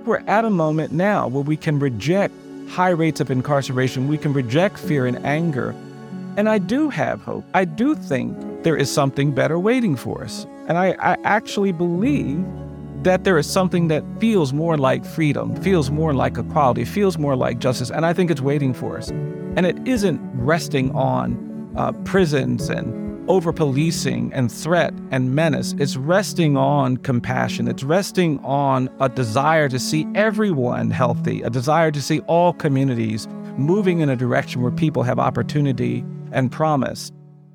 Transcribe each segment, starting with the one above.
we're at a moment now where we can reject high rates of incarceration. We can reject fear and anger. And I do have hope. I do think there is something better waiting for us. And I actually believe that there is something that feels more like freedom, feels more like equality, feels more like justice. And I think it's waiting for us. And it isn't resting on prisons and over-policing and threat and menace. It's resting on compassion. It's resting on a desire to see everyone healthy, a desire to see all communities moving in a direction where people have opportunity and promise.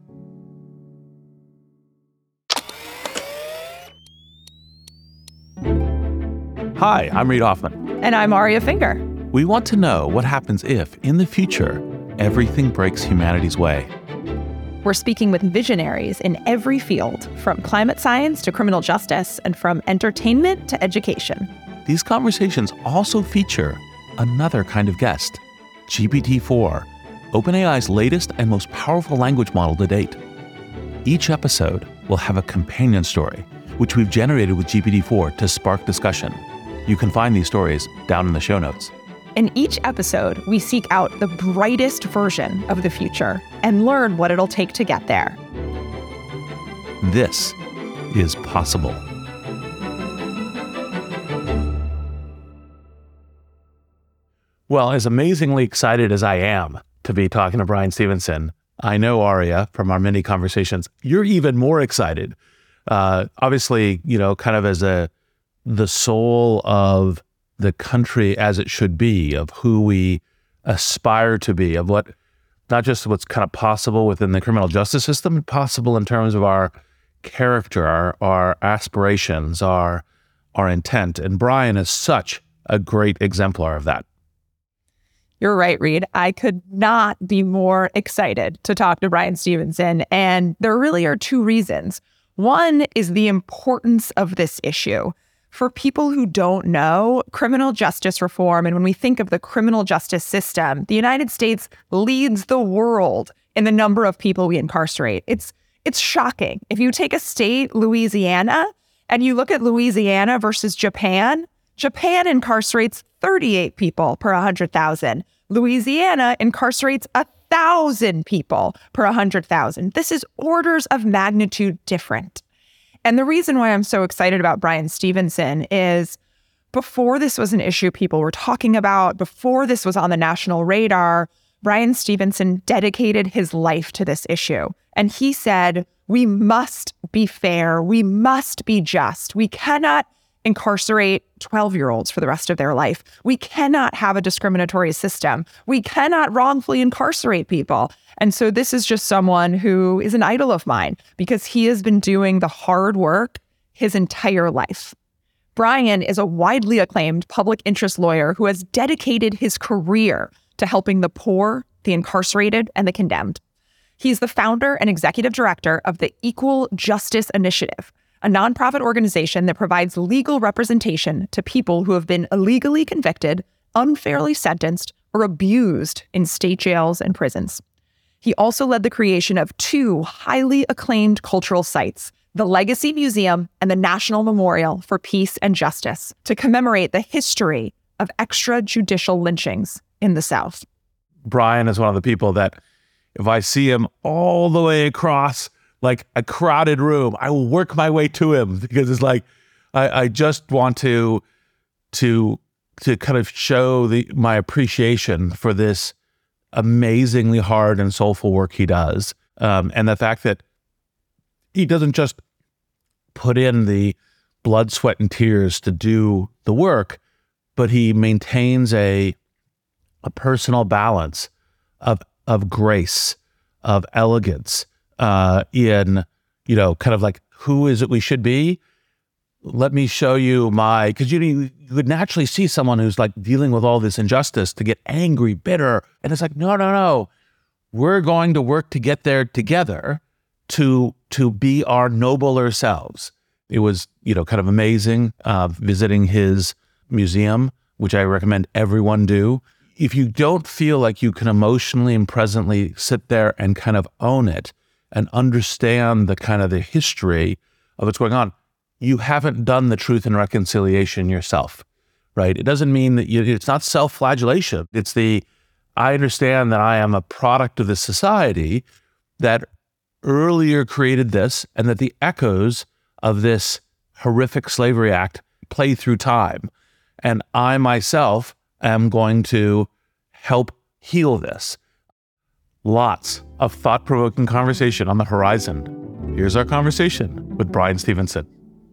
Hi, I'm Reid Hoffman. And I'm Aria Finger. We want to know what happens if, in the future, everything breaks humanity's way. We're speaking with visionaries in every field, from climate science to criminal justice, and from entertainment to education. These conversations also feature another kind of guest, GPT-4, OpenAI's latest and most powerful language model to date. Each episode will have a companion story, which we've generated with GPT-4 to spark discussion. You can find these stories down in the show notes. In each episode, we seek out the brightest version of the future and learn what it'll take to get there. This is possible. Well, as amazingly excited as I am to be talking to Bryan Stevenson, I know, Aria, from our many conversations, you're even more excited. Obviously, kind of as the soul of the country as it should be, of who we aspire to be, of what, not just what's kind of possible within the criminal justice system, but possible in terms of our character, our aspirations, our intent. And Bryan is such a great exemplar of that. You're right, Reid. I could not be more excited to talk to Bryan Stevenson. And there really are two reasons. One is the importance of this issue. For people who don't know, criminal justice reform, and when we think of the criminal justice system, the United States leads the world in the number of people we incarcerate. It's shocking. If you take a state, Louisiana, and you look at Louisiana versus Japan, Japan incarcerates 38 people per 100,000. Louisiana incarcerates 1,000 people per 100,000. This is orders of magnitude different. And the reason why I'm so excited about Bryan Stevenson is before this was an issue people were talking about, before this was on the national radar, Bryan Stevenson dedicated his life to this issue. And he said, we must be fair. We must be just. We cannot incarcerate 12-year-olds for the rest of their life. We cannot have a discriminatory system. We cannot wrongfully incarcerate people. And so this is just someone who is an idol of mine because he has been doing the hard work his entire life. Bryan is a widely acclaimed public interest lawyer who has dedicated his career to helping the poor, the incarcerated, and the condemned. He's the founder and executive director of the Equal Justice Initiative, a nonprofit organization that provides legal representation to people who have been illegally convicted, unfairly sentenced, or abused in state jails and prisons. He also led the creation of two highly acclaimed cultural sites, the Legacy Museum and the National Memorial for Peace and Justice, to commemorate the history of extrajudicial lynchings in the South. Bryan is one of the people that if I see him all the way across like a crowded room, I will work my way to him because it's like, I just want to kind of show my appreciation for this amazingly hard and soulful work he does. And the fact that he doesn't just put in the blood, sweat, and tears to do the work, but he maintains a personal balance of grace, of elegance, in, kind of like, who is it we should be? Let me show you because you would naturally see someone who's like dealing with all this injustice to get angry, bitter. And it's like, no. We're going to work to get there together to be our nobler selves. It was, kind of amazing visiting his museum, which I recommend everyone do. If you don't feel like you can emotionally and presently sit there and kind of own it and understand the kind of the history of what's going on, you haven't done the Truth and Reconciliation yourself, right? It doesn't mean that it's not self-flagellation. It's I understand that I am a product of this society that earlier created this, and that the echoes of this horrific slavery act play through time. And I myself am going to help heal this. Lots of thought-provoking conversation on the horizon. Here's our conversation with Bryan Stevenson.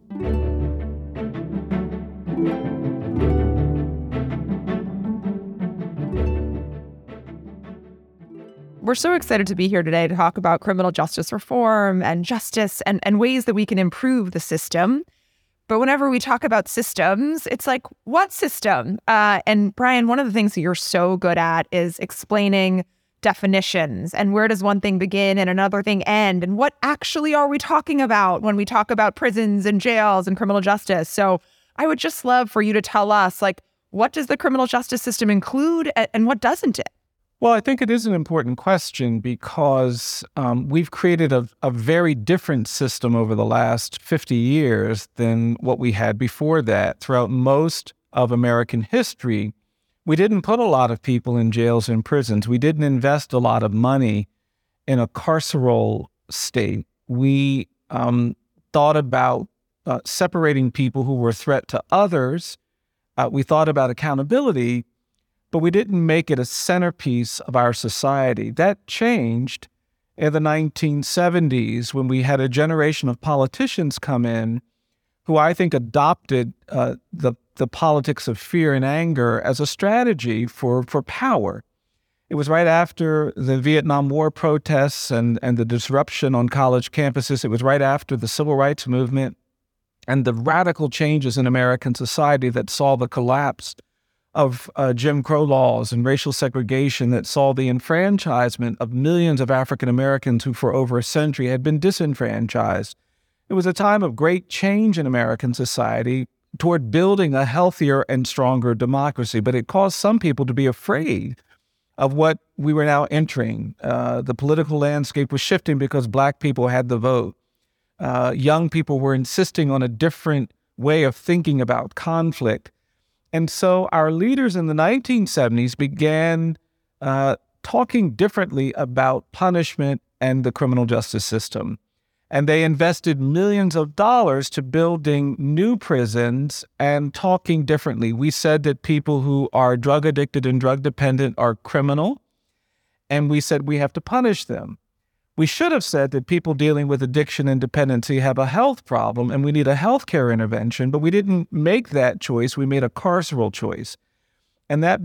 We're so excited to be here today to talk about criminal justice reform and justice and ways that we can improve the system. But whenever we talk about systems, it's like, what system? And Bryan, one of the things that you're so good at is explaining definitions and where does one thing begin and another thing end, and what actually are we talking about when we talk about prisons and jails and criminal justice. So I would just love for you to tell us, like, what does the criminal justice system include and what doesn't it? Well, I think it is an important question because we've created a very different system over the last 50 years than what we had before that. Throughout most of American history, we didn't put a lot of people in jails and prisons. We didn't invest a lot of money in a carceral state. We thought about separating people who were a threat to others. We thought about accountability, but we didn't make it a centerpiece of our society. That changed in the 1970s when we had a generation of politicians come in who I think adopted the politics of fear and anger as a strategy for power. It was right after the Vietnam War protests and the disruption on college campuses. It was right after the Civil Rights Movement and the radical changes in American society that saw the collapse of Jim Crow laws and racial segregation, that saw the enfranchisement of millions of African Americans who for over a century had been disenfranchised. It was a time of great change in American society toward building a healthier and stronger democracy, but it caused some people to be afraid of what we were now entering. The political landscape was shifting because Black people had the vote. Young people were insisting on a different way of thinking about conflict. And so our leaders in the 1970s began talking differently about punishment and the criminal justice system. And they invested millions of dollars to building new prisons and talking differently. We said that people who are drug addicted and drug dependent are criminal, and we said we have to punish them. We should have said that people dealing with addiction and dependency have a health problem and we need a healthcare intervention, but we didn't make that choice. We made a carceral choice. And that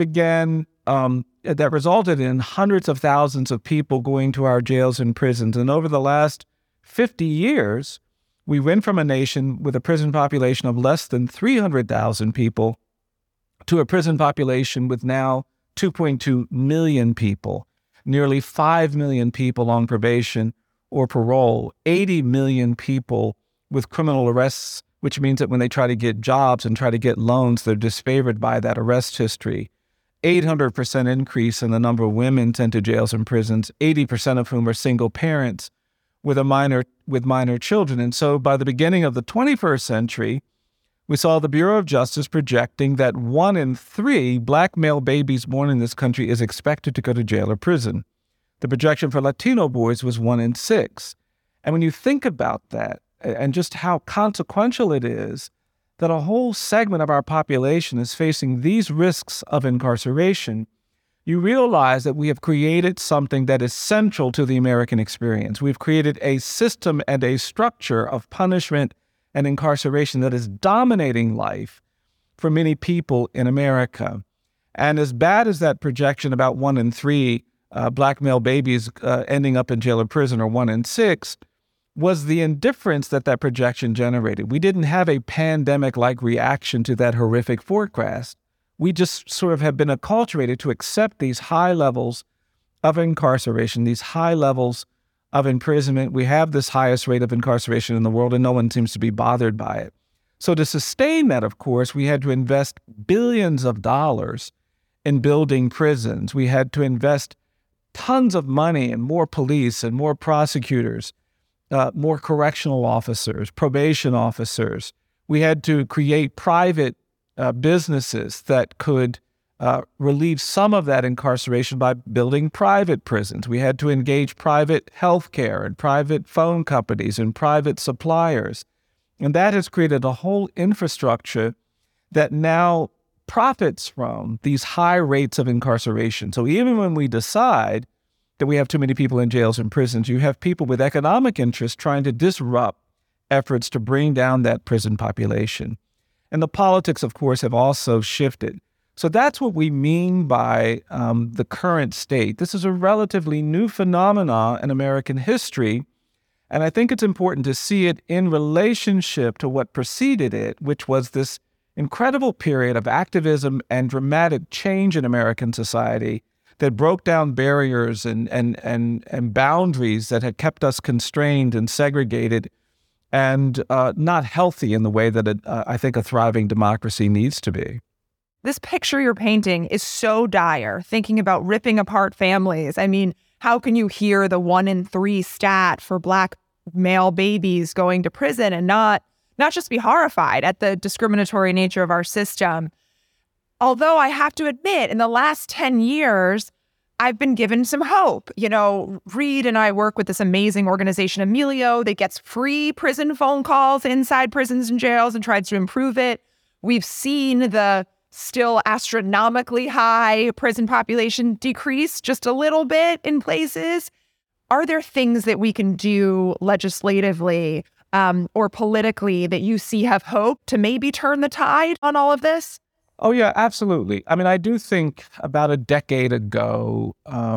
that resulted in hundreds of thousands of people going to our jails and prisons. And over the last 50 years, we went from a nation with a prison population of less than 300,000 people to a prison population with now 2.2 million people. Nearly 5 million people on probation or parole, 80 million people with criminal arrests, which means that when they try to get jobs and try to get loans, they're disfavored by that arrest history. 800% increase in the number of women sent to jails and prisons, 80% of whom are single parents with minor children. And so by the beginning of the 21st century, we saw the Bureau of Justice projecting that 1 in 3 Black male babies born in this country is expected to go to jail or prison. The projection for Latino boys was 1 in 6. And when you think about that and just how consequential it is that a whole segment of our population is facing these risks of incarceration, you realize that we have created something that is central to the American experience. We've created a system and a structure of punishment and incarceration that is dominating life for many people in America. And as bad as that projection about 1 in 3 Black male babies ending up in jail or prison, or 1 in 6, was the indifference that projection generated. We didn't have a pandemic-like reaction to that horrific forecast. We just sort of have been acculturated to accept these high levels of incarceration, these high levels of imprisonment. We have this highest rate of incarceration in the world, and no one seems to be bothered by it. So to sustain that, of course, we had to invest billions of dollars in building prisons. We had to invest tons of money in more police and more prosecutors, more correctional officers, probation officers. We had to create private businesses that could relieve some of that incarceration by building private prisons. We had to engage private healthcare and private phone companies and private suppliers. And that has created a whole infrastructure that now profits from these high rates of incarceration. So even when we decide that we have too many people in jails and prisons, you have people with economic interests trying to disrupt efforts to bring down that prison population. And the politics, of course, have also shifted. So that's what we mean by the current state. This is a relatively new phenomenon in American history, and I think it's important to see it in relationship to what preceded it, which was this incredible period of activism and dramatic change in American society that broke down barriers and boundaries that had kept us constrained and segregated and not healthy in the way that I think a thriving democracy needs to be. This picture you're painting is so dire, thinking about ripping apart families. I mean, how can you hear the 1 in 3 stat for Black male babies going to prison and not just be horrified at the discriminatory nature of our system? Although I have to admit, in the last 10 years, I've been given some hope. You know, Reed and I work with this amazing organization, Emilio, that gets free prison phone calls inside prisons and jails and tries to improve it. We've seen the still astronomically high prison population decrease just a little bit in places. Are there things that we can do legislatively or politically that you see have hope to maybe turn the tide on all of this? Oh, yeah, absolutely. I mean, I do think about a decade ago,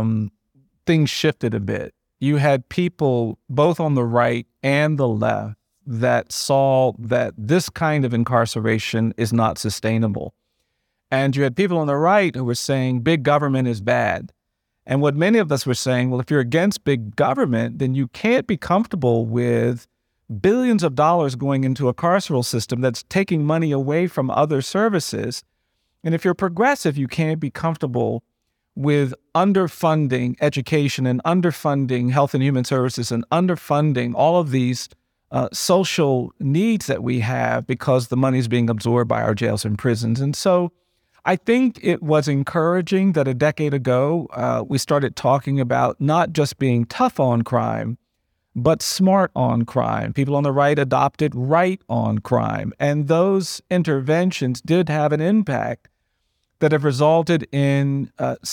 things shifted a bit. You had people both on the right and the left that saw that this kind of incarceration is not sustainable. And you had people on the right who were saying big government is bad. And what many of us were saying, well, if you're against big government, then you can't be comfortable with billions of dollars going into a carceral system that's taking money away from other services. And if you're progressive, you can't be comfortable with underfunding education and underfunding health and human services and underfunding all of these social needs that we have because the money is being absorbed by our jails and prisons. And so I think it was encouraging that a decade ago, we started talking about not just being tough on crime, but smart on crime. People on the right adopted right on crime. And those interventions did have an impact that have resulted in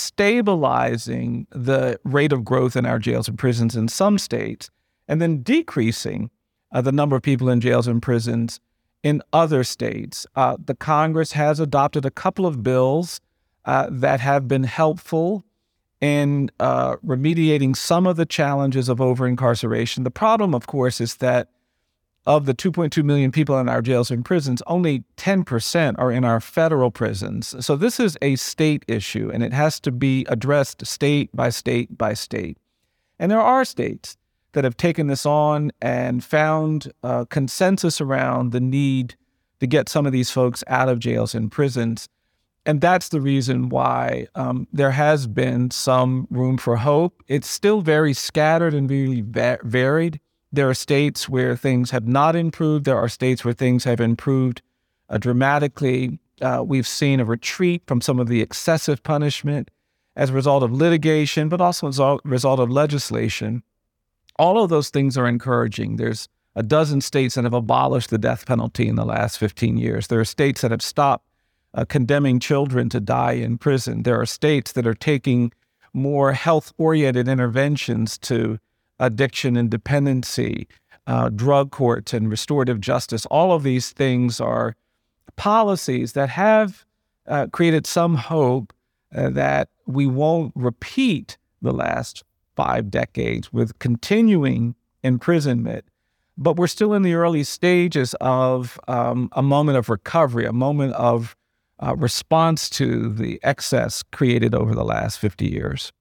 stabilizing the rate of growth in our jails and prisons in some states, and then decreasing the number of people in jails and prisons in other states. The Congress has adopted a couple of bills that have been helpful in remediating some of the challenges of over-incarceration. The problem, of course, is that of the 2.2 million people in our jails and prisons, only 10% are in our federal prisons. So this is a state issue, and it has to be addressed state by state by state. And there are states that have taken this on and found consensus around the need to get some of these folks out of jails and prisons. And that's the reason why there has been some room for hope. It's still very scattered and really varied. There are states where things have not improved. There are states where things have improved dramatically. We've seen a retreat from some of the excessive punishment as a result of litigation, but also as a result of legislation. All of those things are encouraging. There's a dozen states that have abolished the death penalty in the last 15 years. There are states that have stopped condemning children to die in prison. There are states that are taking more health-oriented interventions to addiction and dependency, drug courts and restorative justice. All of these things are policies that have created some hope that we won't repeat the last 5 decades with continuing imprisonment. But we're still in the early stages of a moment of recovery, a moment of response to the excess created over the last 50 years.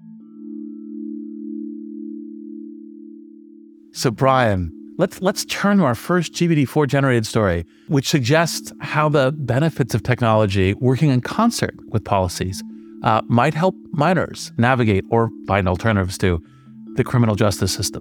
So Brian, let's turn to our first GPT-4 generated story, which suggests how the benefits of technology working in concert with policies might help minors navigate or find alternatives to the criminal justice system.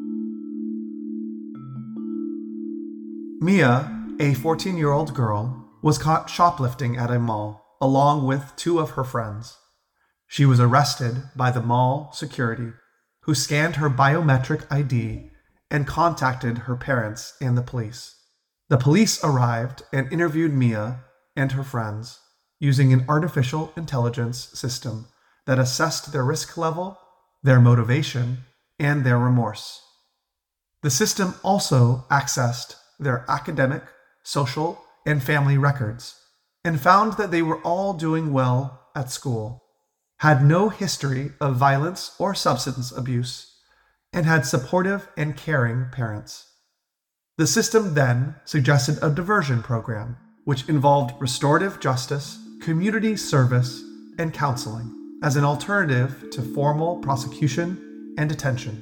Mia, a 14-year-old girl, was caught shoplifting at a mall along with 2 of her friends. She was arrested by the mall security, who scanned her biometric ID and contacted her parents and the police. The police arrived and interviewed Mia and her friends using an artificial intelligence system that assessed their risk level, their motivation, and their remorse. The system also accessed their academic, social, and family records and found that they were all doing well at school, had no history of violence or substance abuse, and had supportive and caring parents. The system then suggested a diversion program, which involved restorative justice, community service, and counseling as an alternative to formal prosecution and detention.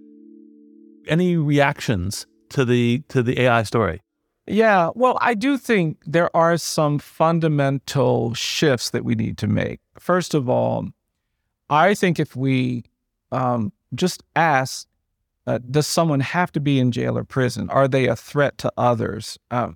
Any reactions to the AI story? Yeah, well, I do think there are some fundamental shifts that we need to make. First of all, I think if we just ask, does someone have to be in jail or prison? Are they a threat to others?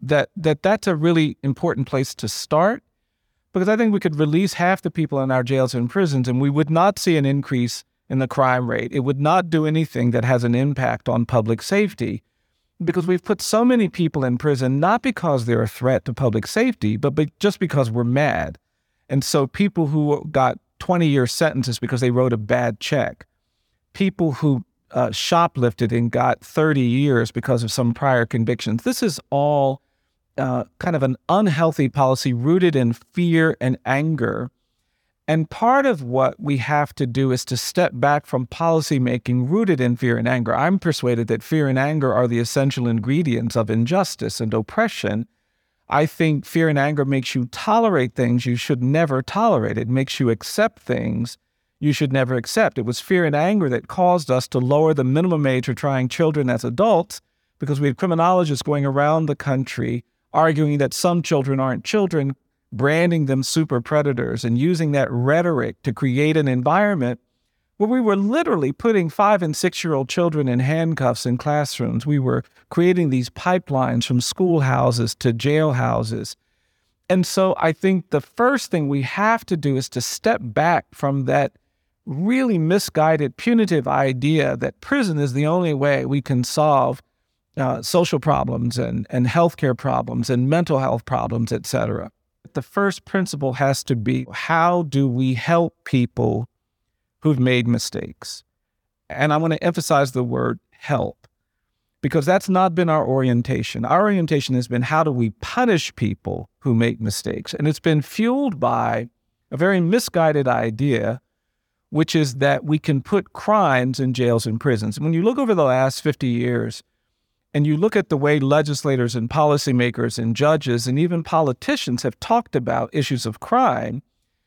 That's a really important place to start, because I think we could release half the people in our jails and prisons and we would not see an increase in the crime rate. It would not do anything that has an impact on public safety, because we've put so many people in prison, not because they're a threat to public safety, but just because we're mad. And so people who got 20-year sentences because they wrote a bad check, people who shoplifted and got 30 years because of some prior convictions. This is all kind of an unhealthy policy rooted in fear and anger. And part of what we have to do is to step back from policymaking rooted in fear and anger. I'm persuaded that fear and anger are the essential ingredients of injustice and oppression. I think fear and anger makes you tolerate things you should never tolerate. It makes you accept things you should never accept. It was fear and anger that caused us to lower the minimum age for trying children as adults, because we had criminologists going around the country arguing that some children aren't children, branding them super predators, and using that rhetoric to create an environment where we were literally putting 5- and 6-year-old children in handcuffs in classrooms. We were creating these pipelines from schoolhouses to jailhouses. And so I think the first thing we have to do is to step back from that really misguided, punitive idea that prison is the only way we can solve social problems and healthcare problems and mental health problems, et cetera. The first principle has to be, how do we help people who've made mistakes? And I want to emphasize the word help, because that's not been our orientation. Our orientation has been, how do we punish people who make mistakes? And it's been fueled by a very misguided idea, which is that we can put crimes in jails and prisons. When you look over the last 50 years, and you look at the way legislators and policymakers and judges and even politicians have talked about issues of crime,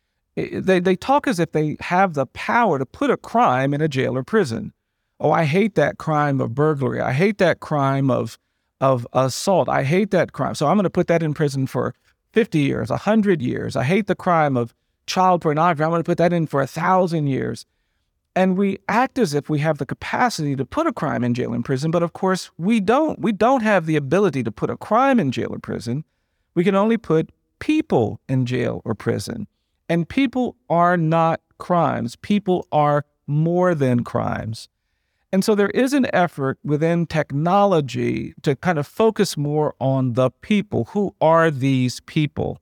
they talk as if they have the power to put a crime in a jail or prison. Oh, I hate that crime of burglary. I hate that crime of assault. I hate that crime. So I'm going to put that in prison for 50 years, 100 years. I hate the crime of child pornography. I'm going to put that in for 1,000 years. And we act as if we have the capacity to put a crime in jail and prison, but of course we don't. We don't have the ability to put a crime in jail or prison. We can only put people in jail or prison. And people are not crimes. People are more than crimes. And so there is an effort within technology to kind of focus more on the people. Who are these people?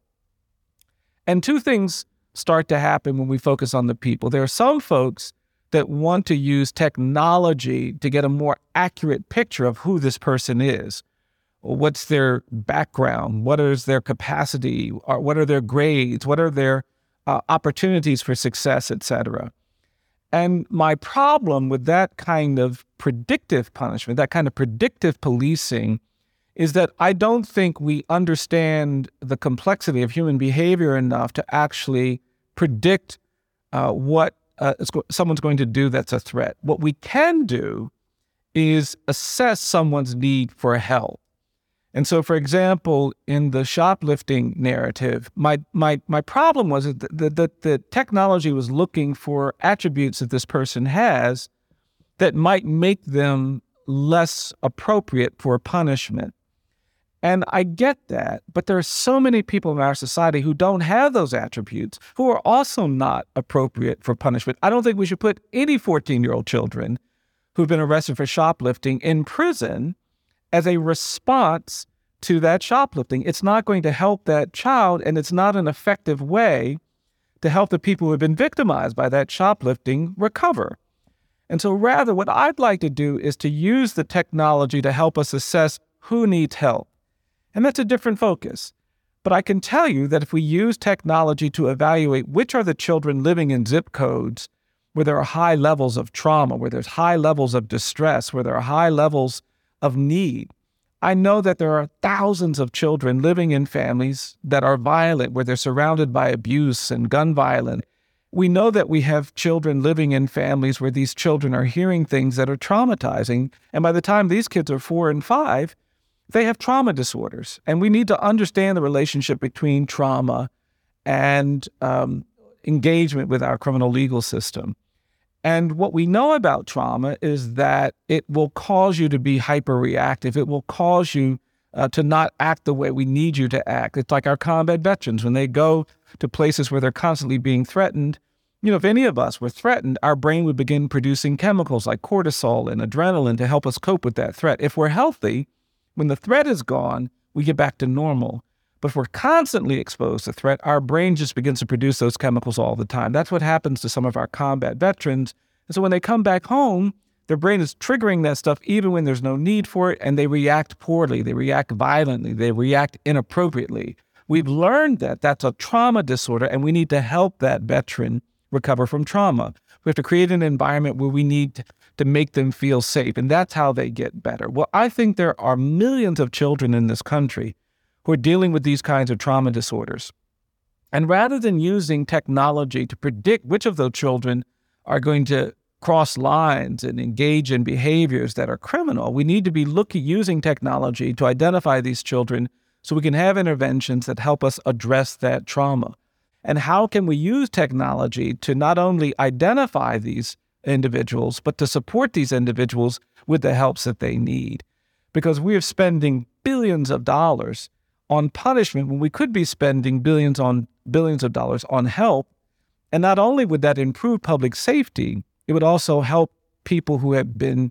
And 2 things start to happen when we focus on the people. There are some folks that want to use technology to get a more accurate picture of who this person is. What's their background? What is their capacity? What are their grades? What are their opportunities for success, et cetera? And my problem with that kind of predictive punishment, that kind of predictive policing, is that I don't think we understand the complexity of human behavior enough to actually predict what someone's going to do that's a threat. What we can do is assess someone's need for help. And so, for example, in the shoplifting narrative, my problem was that the technology was looking for attributes that this person has that might make them less appropriate for punishment. And I get that, but there are so many people in our society who don't have those attributes, who are also not appropriate for punishment. I don't think we should put any 14-year-old children who've been arrested for shoplifting in prison as a response to that shoplifting. It's not going to help that child, and it's not an effective way to help the people who have been victimized by that shoplifting recover. And so rather, what I'd like to do is to use the technology to help us assess who needs help. And that's a different focus. But I can tell you that if we use technology to evaluate which are the children living in zip codes where there are high levels of trauma, where there's high levels of distress, where there are high levels of need, I know that there are thousands of children living in families that are violent, where they're surrounded by abuse and gun violence. We know that we have children living in families where these children are hearing things that are traumatizing. And by the time these kids are 4 and 5, they have trauma disorders. And we need to understand the relationship between trauma and engagement with our criminal legal system. And what we know about trauma is that it will cause you to be hyperreactive. It will cause you to not act the way we need you to act. It's like our combat veterans. When they go to places where they're constantly being threatened, if any of us were threatened, our brain would begin producing chemicals like cortisol and adrenaline to help us cope with that threat. If we're healthy, when the threat is gone, we get back to normal. But if we're constantly exposed to threat, our brain just begins to produce those chemicals all the time. That's what happens to some of our combat veterans. And so when they come back home, their brain is triggering that stuff even when there's no need for it, and they react poorly, they react violently, they react inappropriately. We've learned that that's a trauma disorder, and we need to help that veteran recover from trauma. We have to create an environment where we need to make them feel safe, and that's how they get better. Well, I think there are millions of children in this country who are dealing with these kinds of trauma disorders. And rather than using technology to predict which of those children are going to cross lines and engage in behaviors that are criminal, we need to be using technology to identify these children so we can have interventions that help us address that trauma. And how can we use technology to not only identify these individuals, but to support these individuals with the helps that they need? Because we are spending billions of dollars on punishment when we could be spending billions of dollars on help. And not only would that improve public safety, it would also help people who have been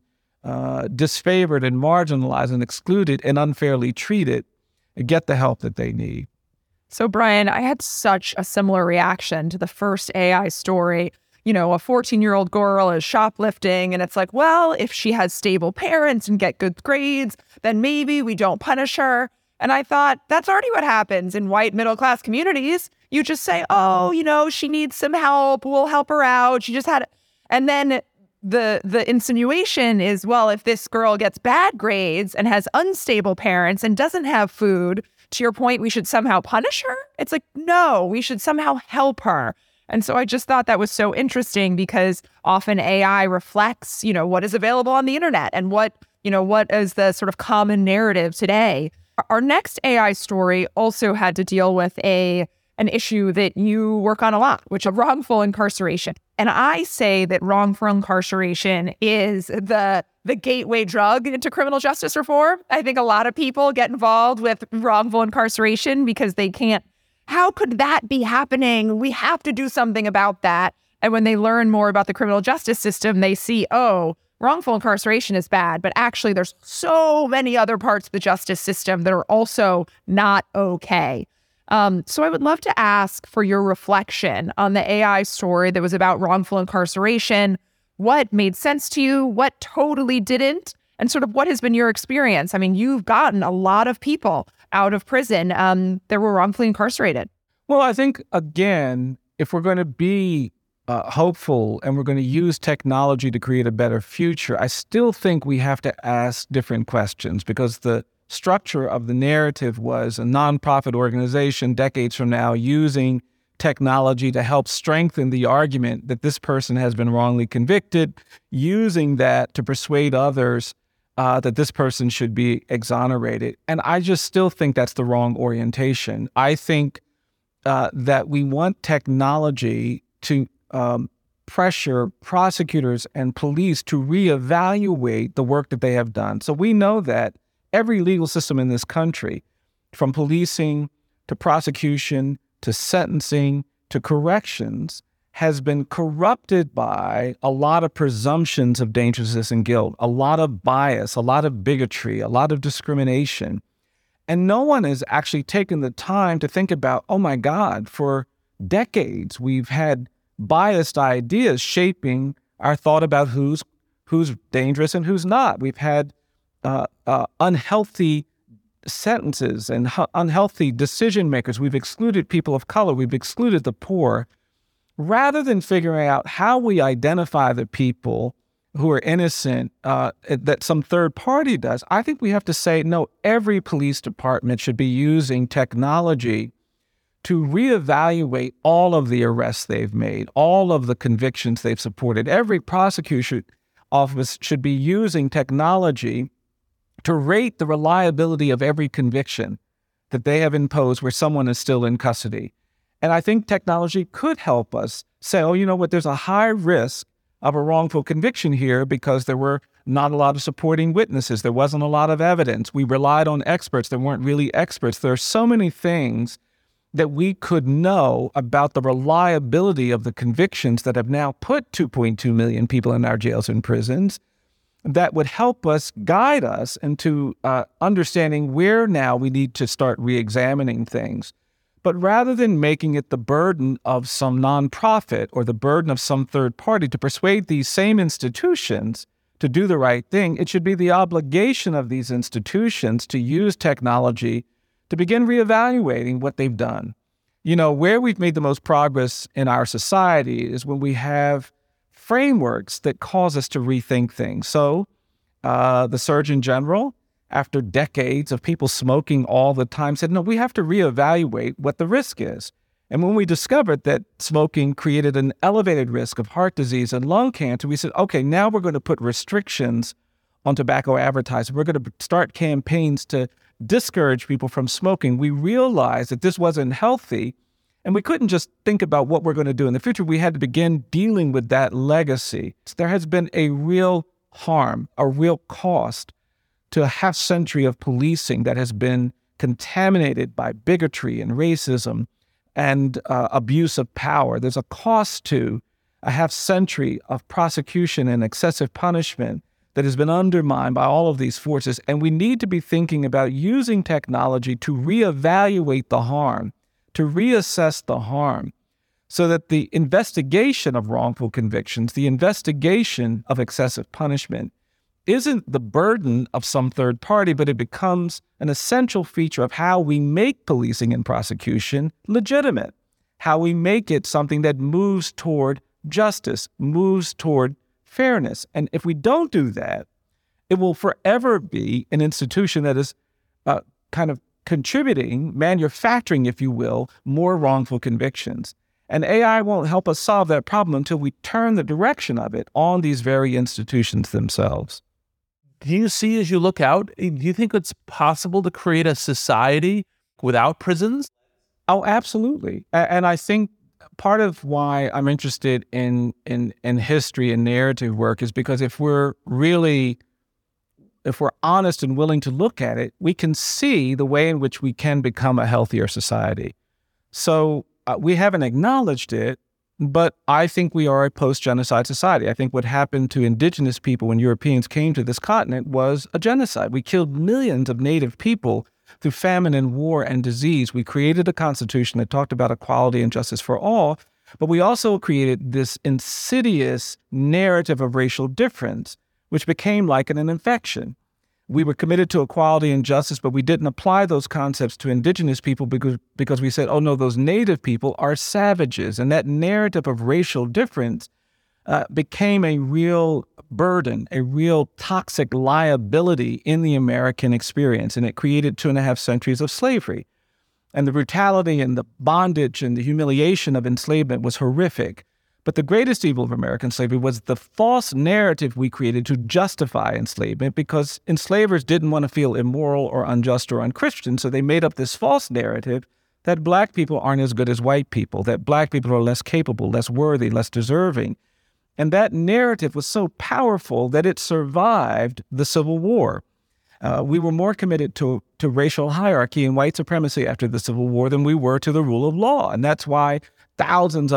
disfavored and marginalized and excluded and unfairly treated get the help that they need. So, Brian, I had such a similar reaction to the first AI story. A 14-year-old girl is shoplifting, and it's like, well, if she has stable parents and get good grades, then maybe we don't punish her. And I thought, that's already what happens in white middle-class communities. You just say, oh, she needs some help. We'll help her out. She just had... And then the insinuation is, well, if this girl gets bad grades and has unstable parents and doesn't have food, to your point, we should somehow punish her? It's like, no, we should somehow help her. And so I just thought that was so interesting because often AI reflects, what is available on the internet and what is the sort of common narrative today. Our next AI story also had to deal with an issue that you work on a lot, which is wrongful incarceration. And I say that wrongful incarceration is the gateway drug into criminal justice reform. I think a lot of people get involved with wrongful incarceration because they can't. How could that be happening? We have to do something about that. And when they learn more about the criminal justice system, they see, oh, wrongful incarceration is bad, but actually there's so many other parts of the justice system that are also not okay. So I would love to ask for your reflection on the AI story that was about wrongful incarceration. What made sense to you? What totally didn't? And sort of what has been your experience? I mean, you've gotten a lot of people out of prison that were wrongfully incarcerated. Well, I think, again, if we're going to be hopeful and we're going to use technology to create a better future, I still think we have to ask different questions because the structure of the narrative was a nonprofit organization decades from now using technology to help strengthen the argument that this person has been wrongly convicted, using that to persuade others that this person should be exonerated. And I just still think that's the wrong orientation. I think that we want technology to pressure prosecutors and police to reevaluate the work that they have done. So we know that every legal system in this country, from policing to prosecution to sentencing to corrections, has been corrupted by a lot of presumptions of dangerousness and guilt, a lot of bias, a lot of bigotry, a lot of discrimination. And no one has actually taken the time to think about, oh my God, for decades, we've had biased ideas shaping our thought about who's dangerous and who's not. We've had unhealthy sentences and unhealthy decision makers. We've excluded people of color. We've excluded the poor. Rather than figuring out how we identify the people who are innocent that some third party does, I think we have to say, no, every police department should be using technology to reevaluate all of the arrests they've made, all of the convictions they've supported. Every prosecution office should be using technology to rate the reliability of every conviction that they have imposed where someone is still in custody. And I think technology could help us say, oh, you know what, there's a high risk of a wrongful conviction here because there were not a lot of supporting witnesses. There wasn't a lot of evidence. We relied on experts that weren't really experts. There are so many things that we could know about the reliability of the convictions that have now put 2.2 million people in our jails and prisons that would help us, guide us into understanding where now we need to start re-examining things. But rather than making it the burden of some nonprofit or the burden of some third party to persuade these same institutions to do the right thing, it should be the obligation of these institutions to use technology to begin reevaluating what they've done. You know, where we've made the most progress in our society is when we have frameworks that cause us to rethink things. So the Surgeon General, after decades of people smoking all the time, said, no, we have to reevaluate what the risk is. And when we discovered that smoking created an elevated risk of heart disease and lung cancer, we said, okay, now we're going to put restrictions on tobacco advertising. We're going to start campaigns to discourage people from smoking. We realized that this wasn't healthy, and we couldn't just think about what we're going to do in the future. We had to begin dealing with that legacy. There has been a real harm, a real cost to a half century of policing that has been contaminated by bigotry and racism and abuse of power. There's a cost to a half century of prosecution and excessive punishment that has been undermined by all of these forces. And we need to be thinking about using technology to reevaluate the harm, to reassess the harm, so that the investigation of wrongful convictions, the investigation of excessive punishment, isn't the burden of some third party, but it becomes an essential feature of how we make policing and prosecution legitimate, how we make it something that moves toward justice, moves toward fairness. And if we don't do that, it will forever be an institution that is kind of contributing, manufacturing, if you will, more wrongful convictions. And AI won't help us solve that problem until we turn the direction of it on these very institutions themselves. Do you see, as you look out, do you think it's possible to create a society without prisons? Oh, absolutely. And I think part of why I'm interested in history and narrative work is because if we're honest and willing to look at it, we can see the way in which we can become a healthier society. So we haven't acknowledged it, but I think we are a post-genocide society. I think what happened to indigenous people when Europeans came to this continent was a genocide. We killed millions of native people through famine and war and disease. We created a constitution that talked about equality and justice for all, but we also created this insidious narrative of racial difference, which became like an infection. We were committed to equality and justice, but we didn't apply those concepts to indigenous people because we said, oh no, those native people are savages. And that narrative of racial difference became a real burden, a real toxic liability in the American experience. And it created 2.5 centuries of slavery. And the brutality and the bondage and the humiliation of enslavement was horrific. But the greatest evil of American slavery was the false narrative we created to justify enslavement, because enslavers didn't want to feel immoral or unjust or unchristian, so they made up this false narrative that Black people aren't as good as white people, that Black people are less capable, less worthy, less deserving. And that narrative was so powerful that it survived the Civil War. We were more committed to racial hierarchy and white supremacy after the Civil War than we were to the rule of law. And that's why thousands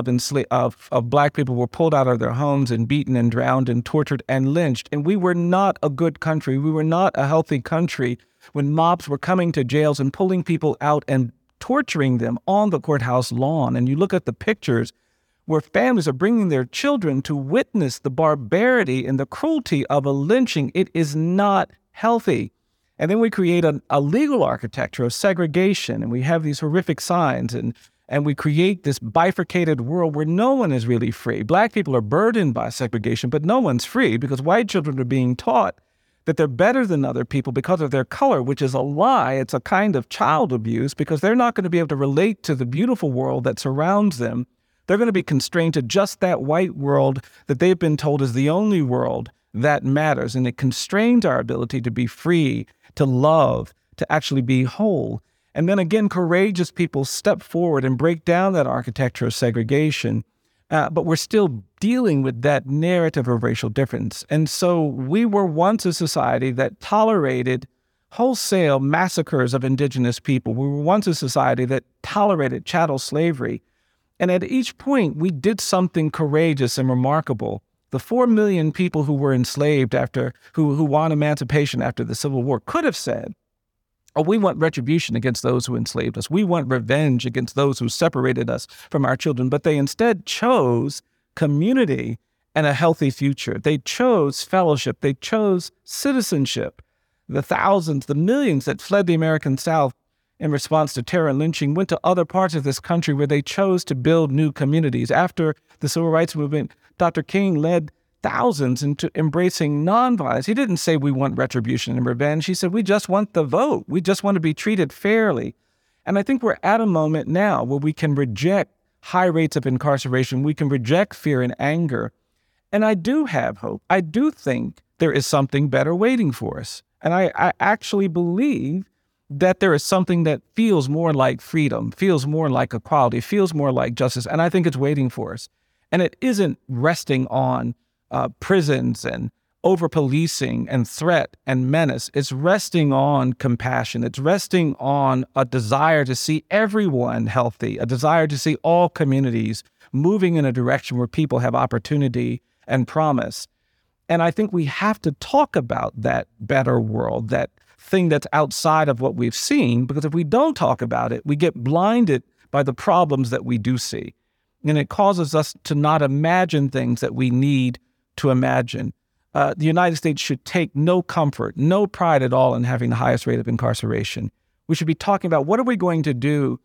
of Black people were pulled out of their homes and beaten and drowned and tortured and lynched. And we were not a good country. We were not a healthy country when mobs were coming to jails and pulling people out and torturing them on the courthouse lawn. And you look at the pictures where families are bringing their children to witness the barbarity and the cruelty of a lynching. It is not healthy. And then we create a legal architecture of segregation, and we have these horrific signs, and we create this bifurcated world where no one is really free. Black people are burdened by segregation, but no one's free because white children are being taught that they're better than other people because of their color, which is a lie. It's a kind of child abuse because they're not going to be able to relate to the beautiful world that surrounds them. They're going to be constrained to just that white world that they've been told is the only world that matters. And it constrains our ability to be free, to love, to actually be whole. And then again, courageous people step forward and break down that architecture of segregation. But we're still dealing with that narrative of racial difference. And so we were once a society that tolerated wholesale massacres of indigenous people. We were once a society that tolerated chattel slavery. And at each point, we did something courageous and remarkable. The 4 million people who were enslaved who won emancipation after the Civil War could have said, oh, we want retribution against those who enslaved us. We want revenge against those who separated us from our children. But they instead chose community and a healthy future. They chose fellowship. They chose citizenship. The thousands, the millions that fled the American South in response to terror and lynching went to other parts of this country where they chose to build new communities. After the Civil Rights Movement, Dr. King led thousands into embracing nonviolence. He didn't say we want retribution and revenge. He said we just want the vote. We just want to be treated fairly. And I think we're at a moment now where we can reject high rates of incarceration. We can reject fear and anger. And I do have hope. I do think there is something better waiting for us. And I actually believe that there is something that feels more like freedom, feels more like equality, feels more like justice. And I think it's waiting for us. And it isn't resting on prisons and over-policing and threat and menace. It's resting on compassion. It's resting on a desire to see everyone healthy, a desire to see all communities moving in a direction where people have opportunity and promise. And I think we have to talk about that better world, that thing that's outside of what we've seen, because if we don't talk about it, we get blinded by the problems that we do see. And it causes us to not imagine things that we need to imagine. The United States should take no comfort, no pride at all in having the highest rate of incarceration. We should be talking about what are we going to do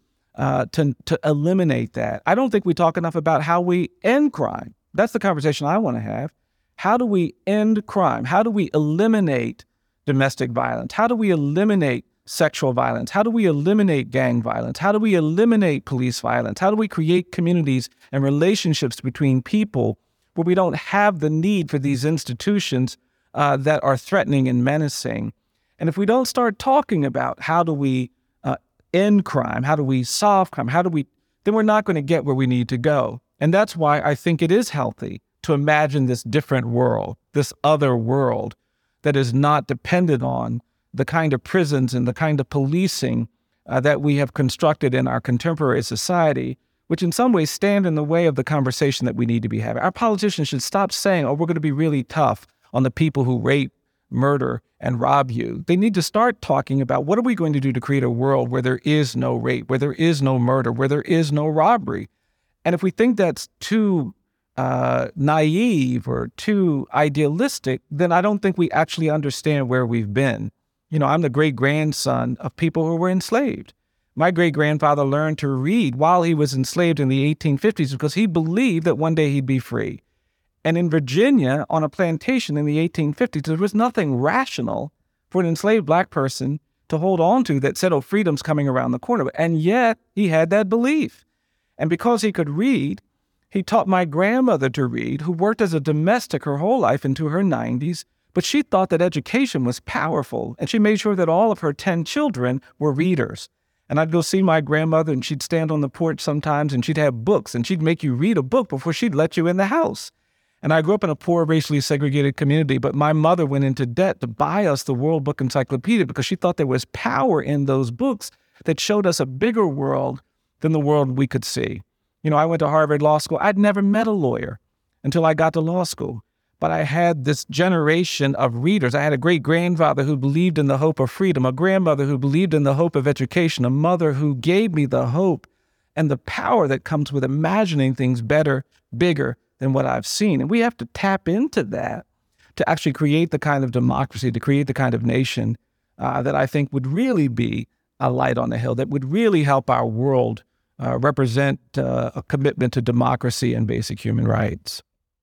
to eliminate that. I don't think we talk enough about how we end crime. That's the conversation I want to have. How do we end crime? How do we eliminate domestic violence? How do we eliminate sexual violence? How do we eliminate gang violence? How do we eliminate police violence? How do we create communities and relationships between people where we don't have the need for these institutions that are threatening and menacing? And if we don't start talking about how do we end crime, how do we solve crime, then we're not going to get where we need to go. And that's why I think it is healthy to imagine this different world, this other world that is not dependent on the kind of prisons and the kind of policing that we have constructed in our contemporary society, which in some ways stand in the way of the conversation that we need to be having. Our politicians should stop saying, oh, we're going to be really tough on the people who rape, murder, and rob you. They need to start talking about what are we going to do to create a world where there is no rape, where there is no murder, where there is no robbery. And if we think that's too naive or too idealistic, then I don't think we actually understand where we've been. You know, I'm the great-grandson of people who were enslaved. My great-grandfather learned to read while he was enslaved in the 1850s because he believed that one day he'd be free. And in Virginia, on a plantation in the 1850s, there was nothing rational for an enslaved Black person to hold on to that said, oh, freedom's coming around the corner. And yet he had that belief. And because he could read, he taught my grandmother to read, who worked as a domestic her whole life into her 90s, but she thought that education was powerful, and she made sure that all of her 10 children were readers. And I'd go see my grandmother, and she'd stand on the porch sometimes, and she'd have books, and she'd make you read a book before she'd let you in the house. And I grew up in a poor, racially segregated community, but my mother went into debt to buy us the World Book Encyclopedia because she thought there was power in those books that showed us a bigger world than the world we could see. You know, I went to Harvard Law School. I'd never met a lawyer until I got to law school. But I had this generation of readers. I had a great-grandfather who believed in the hope of freedom, a grandmother who believed in the hope of education, a mother who gave me the hope and the power that comes with imagining things better, bigger than what I've seen. And we have to tap into that to actually create the kind of democracy, to create the kind of nation that I think would really be a light on the hill, that would really help our world represent a commitment to democracy and basic human rights.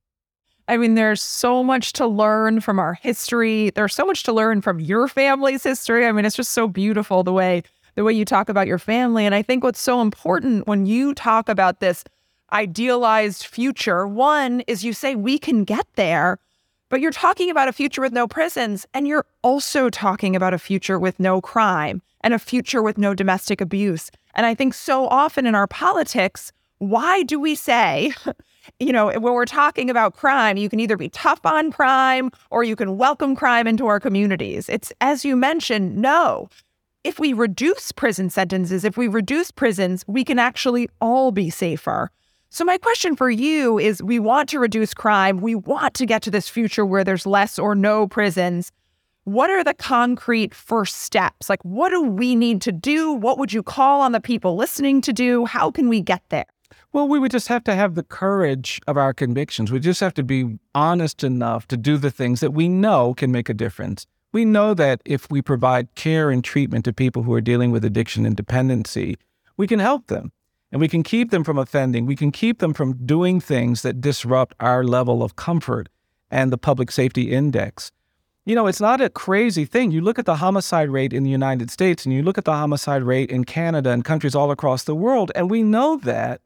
I mean, there's so much to learn from our history. There's so much to learn from your family's history. I mean, it's just so beautiful the way you talk about your family. And I think what's so important when you talk about this idealized future, one is you say we can get there, but you're talking about a future with no prisons, and you're also talking about a future with no crime and a future with no domestic abuse. And I think so often in our politics, why do we say, you know, when we're talking about crime, you can either be tough on crime or you can welcome crime into our communities? It's, as you mentioned, no. If we reduce prison sentences, if we reduce prisons, we can actually all be safer. So my question for you is, we want to reduce crime. We want to get to this future where there's less or no prisons. What are the concrete first steps? Like, what do we need to do? What would you call on the people listening to do? How can we get there? Well, we would just have to have the courage of our convictions. We just have to be honest enough to do the things that we know can make a difference. We know that if we provide care and treatment to people who are dealing with addiction and dependency, we can help them and we can keep them from offending. We can keep them from doing things that disrupt our level of comfort and the public safety index. You know, it's not a crazy thing. You look at the homicide rate in the United States and you look at the homicide rate in Canada and countries all across the world, and we know that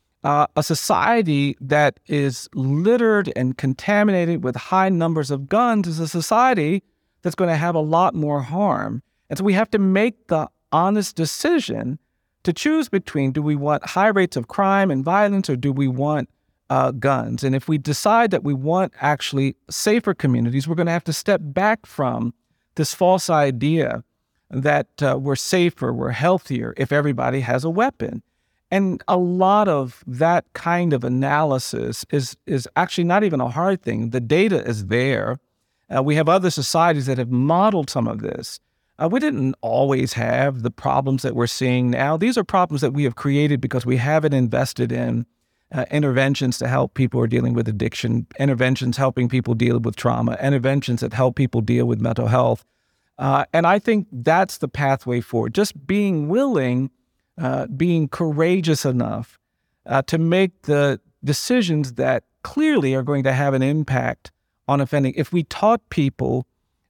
a society that is littered and contaminated with high numbers of guns is a society that's going to have a lot more harm. And so we have to make the honest decision to choose between, do we want high rates of crime and violence, or do we want guns? And if we decide that we want actually safer communities, we're going to have to step back from this false idea that we're safer, we're healthier if everybody has a weapon. And a lot of that kind of analysis is actually not even a hard thing. The data is there. We have other societies that have modeled some of this. We didn't always have the problems that we're seeing now. These are problems that we have created because we haven't invested in interventions to help people who are dealing with addiction, interventions helping people deal with trauma, interventions that help people deal with mental health. And I think that's the pathway forward. Just being willing, being courageous enough to make the decisions that clearly are going to have an impact on offending. If we taught people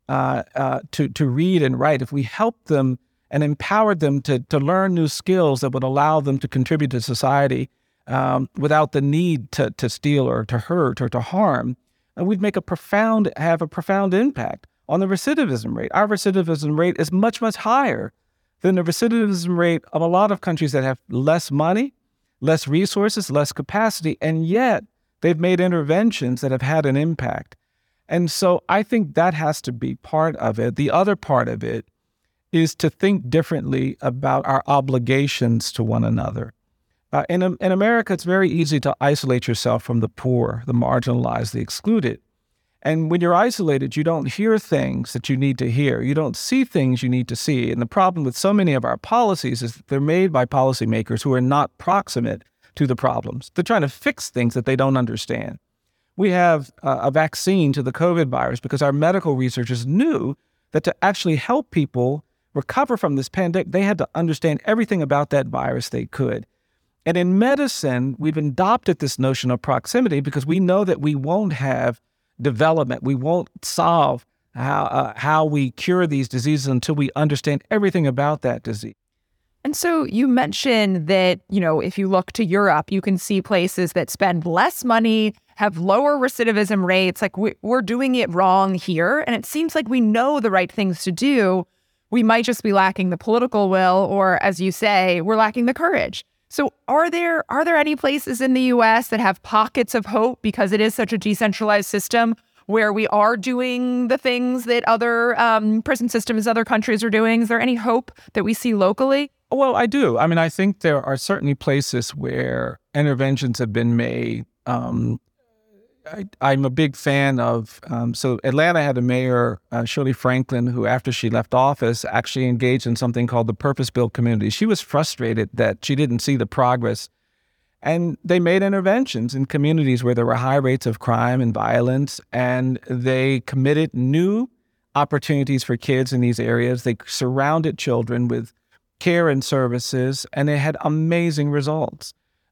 to read and write, if we helped them and empowered them to learn new skills that would allow them to contribute to society without the need to steal or to hurt or to harm, we'd have a profound impact on the recidivism rate. Our recidivism rate is much, much higher than the recidivism rate of a lot of countries that have less money, less resources, less capacity, and yet they've made interventions that have had an impact. And so I think that has to be part of it. The other part of it is to think differently about our obligations to one another. In America, it's very easy to isolate yourself from the poor, the marginalized, the excluded. And when you're isolated, you don't hear things that you need to hear. You don't see things you need to see. And the problem with so many of our policies is that they're made by policymakers who are not proximate to the problems. They're trying to fix things that they don't understand. We have a vaccine to the COVID virus because our medical researchers knew that to actually help people recover from this pandemic, they had to understand everything about that virus they could. And in medicine, we've adopted this notion of proximity because we know that we won't have development. We won't solve how we cure these diseases until we understand everything about that disease. And so you mentioned that, you know, if you look to Europe, you can see places that spend less money, have lower recidivism rates. Like we're doing it wrong here. And it seems like we know the right things to do. We might just be lacking the political will, or as you say, we're lacking the courage. So are there any places in the U.S. that have pockets of hope because it is such a decentralized system where we are doing the things that other prison systems, other countries are doing? Is there any hope that we see locally? Well, I do. I mean, I think there are certainly places where interventions have been made. I'm a big fan of, so Atlanta had a mayor, Shirley Franklin, who after she left office actually engaged in something called the purpose-built community. She was frustrated that she didn't see the progress. And they made interventions in communities where there were high rates of crime and violence, and they committed new opportunities for kids in these areas. They surrounded children with care and services, and they had amazing results.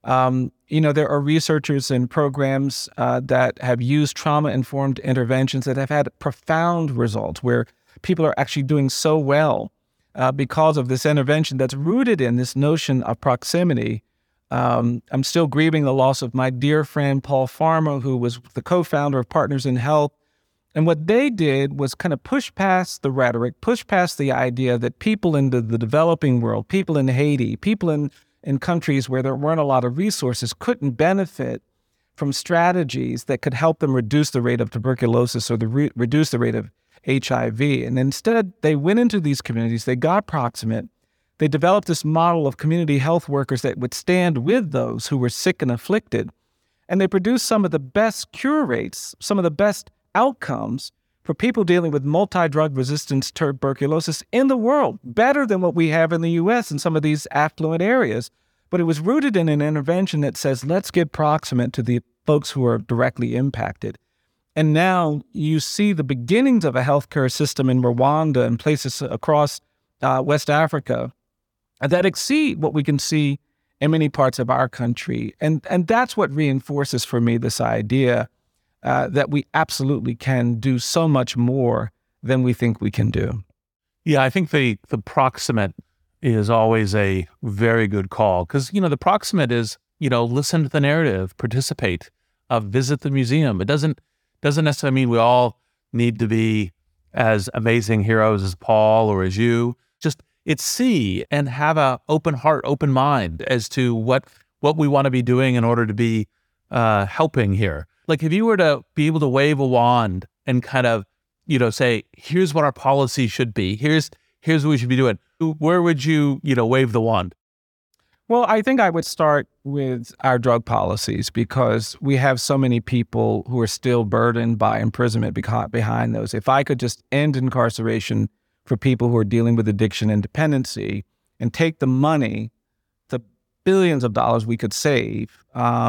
There are researchers and programs that have used trauma-informed interventions that have had profound results where people are actually doing so well because of this intervention that's rooted in this notion of proximity. I'm still grieving the loss of my dear friend, Paul Farmer, who was the co-founder of Partners in Health. And what they did was kind of push past the rhetoric, push past the idea that people in the developing world, people in Haiti, people in countries where there weren't a lot of resources couldn't benefit from strategies that could help them reduce the rate of tuberculosis or reduce the rate of HIV. And instead, they went into these communities, they got proximate, they developed this model of community health workers that would stand with those who were sick and afflicted. And they produced some of the best cure rates, some of the best outcomes for people dealing with multi-drug resistant tuberculosis in the world, better than what we have in the U.S. in some of these affluent areas. But it was rooted in an intervention that says, let's get proximate to the folks who are directly impacted. And now you see the beginnings of a healthcare system in Rwanda and places across West Africa that exceed what we can see in many parts of our country. And that's what reinforces for me this idea that we absolutely can do so much more than we think we can do. Yeah, I think the proximate is always a very good call because, the proximate is, listen to the narrative, participate, visit the museum. It doesn't necessarily mean we all need to be as amazing heroes as Paul or as you. Just it's see and have a open heart, open mind as to what we want to be doing in order to be helping here. Like if you were to be able to wave a wand and kind of, say, here's what our policy should be. Here's what we should be doing. Where would you, wave the wand? Well, I think I would start with our drug policies because we have so many people who are still burdened by imprisonment behind those. If I could just end incarceration for people who are dealing with addiction and dependency and take the money, the billions of dollars we could save,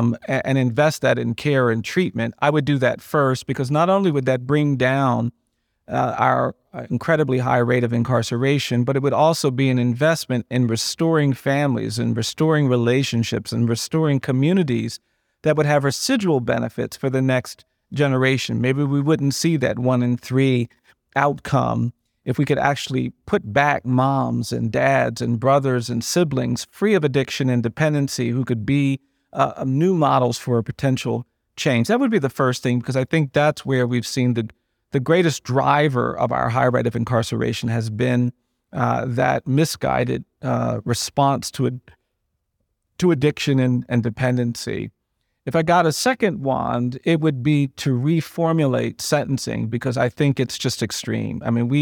and invest that in care and treatment, I would do that first because not only would that bring down our incredibly high rate of incarceration, but it would also be an investment in restoring families and restoring relationships and restoring communities that would have residual benefits for the next generation. Maybe we wouldn't see that 1 in 3 outcome if we could actually put back moms and dads and brothers and siblings free of addiction and dependency who could be new models for a potential change. That would be the first thing because I think that's where we've seen the greatest driver of our high rate of incarceration has been that misguided response to addiction and dependency. If I got a second wand, it would be to reformulate sentencing because I think it's just extreme. I mean,